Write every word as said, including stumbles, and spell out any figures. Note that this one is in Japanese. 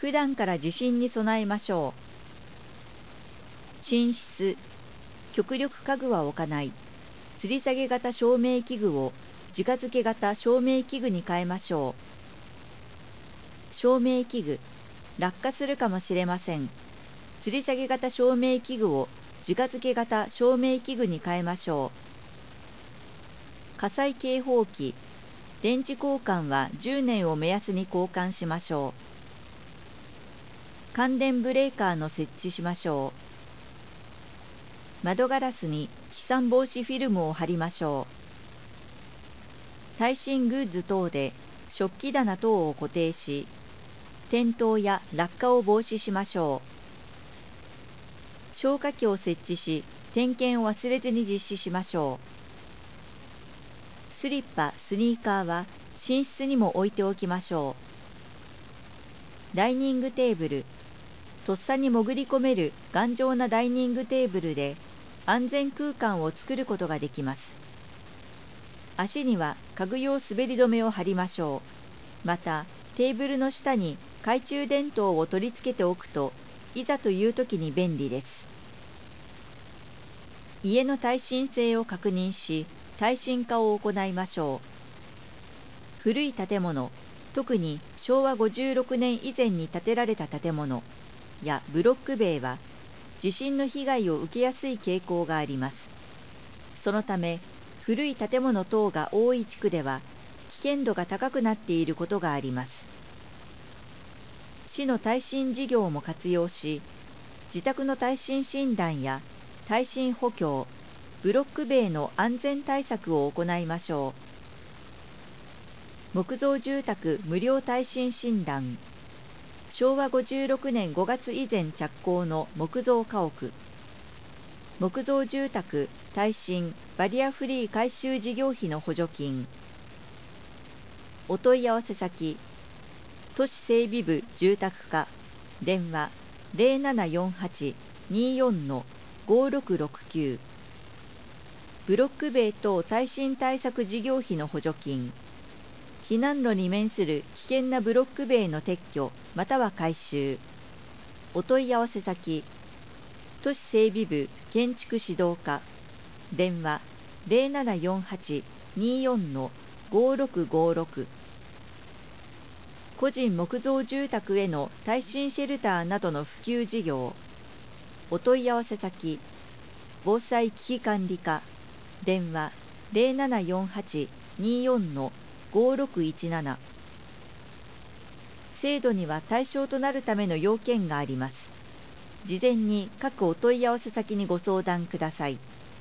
普段から地震に備えましょう。寝室、極力家具は置かない。吊り下げ型照明器具を直付け型照明器具に変えましょう。照明器具、落下するかもしれません。吊り下げ型照明器具を直付け型照明器具に変えましょう。火災警報器、電池交換はじゅうねんを目安に交換しましょう。感電ブレーカーの設置しましょう。窓ガラスに飛散防止フィルムを貼りましょう。耐震グッズ等で食器棚等を固定し、転倒や落下を防止しましょう。消火器を設置し、点検を忘れずに実施しましょう。スリッパ、スニーカーは寝室にも置いておきましょう。ダイニングテーブル、とっさに潜り込める頑丈なダイニングテーブルで安全空間を作ることができます。足には家具用滑り止めを貼りましょう。また、テーブルの下に懐中電灯を取り付けておくと、いざという時に便利です。家の耐震性を確認し、耐震化を行いましょう。古い建物、特にしょうわごじゅうろくねん以前に建てられた建物やブロック塀は、地震の被害を受けやすい傾向があります。そのため、古い建物等が多い地区では、危険度が高くなっていることがあります。市の耐震事業も活用し、自宅の耐震診断や耐震補強、ブロック塀の安全対策を行いましょう。木造住宅無料耐震診断、しょうわごじゅうろくねんごがつ以前着工の木造家屋、木造住宅耐震バリアフリー改修事業費の補助金。お問い合わせ先、都市整備部住宅課、電話 ゼロななよんはち にーよん ごろくろくきゅう。ブロック塀等耐震対策事業費の補助金。避難路に面する危険なブロック塀の撤去または改修。お問い合わせ先、都市整備部建築指導課、電話 ゼロななよんはち にーよん ごろくごろく。個人木造住宅への耐震シェルターなどの普及事業。お問い合わせ先、防災危機管理課、電話 ゼロななよんはち にーよん ごろくいちなな。制度には対象となるための要件があります。事前に各お問い合わせ先にご相談ください。